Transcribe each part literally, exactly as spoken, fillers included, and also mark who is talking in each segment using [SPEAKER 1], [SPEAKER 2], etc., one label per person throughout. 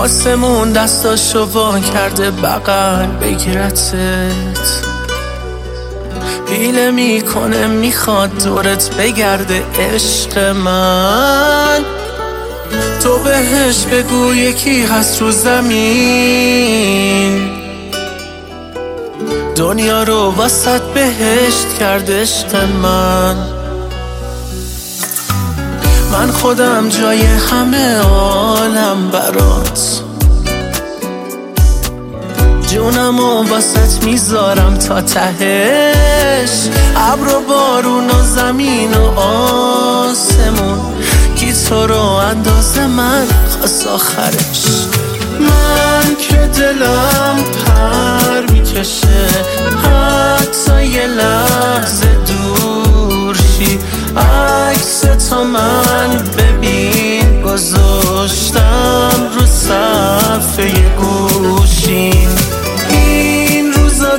[SPEAKER 1] آسمون دستاشو وا کرده بغل بگیرتت، حیله میکنه میخواد دورت بگرده عشق من. تو بهش بگو یکی هست رو زمین، دنیا رو وسط بهشت کرده عشق من. من خودم جای همه عالم برات، جونم و واسط میذارم تا تهش. ابر و بارون و زمین و آسمون، کی تو رو انداز من خواست آخرش. من که دلم پر میکشه حتی یه لحظه دور شی، عکس تو من ببین گذاشتم رو صفحه گوشیم. این روزا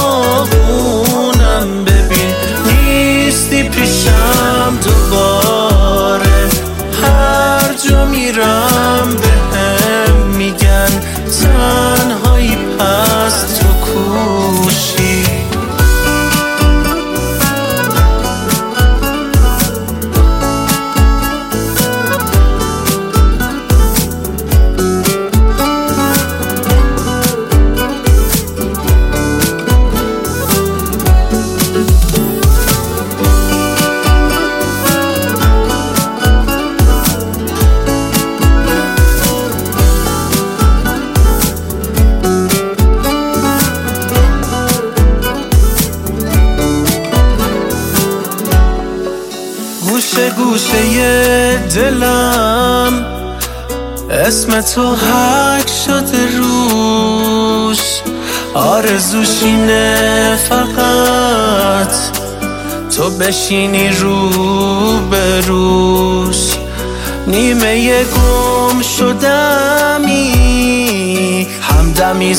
[SPEAKER 1] داغونم ببین نیستی پیشم دوباره، هر جا میرم بهم میگن تنهایی پس تو کوشی. گوشه گوشه دلم اسم تو حک شده روش، آرزوش اینه فقط تو بشینی رو به روش. نیمه گم شدمی همدمی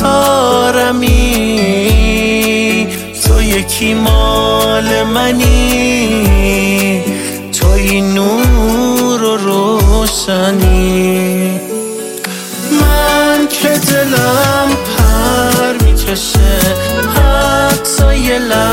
[SPEAKER 1] ستارمی، تو یکی مال منی، توی نور و روشنی. من که دلم پر میکشه حتی یه لحظه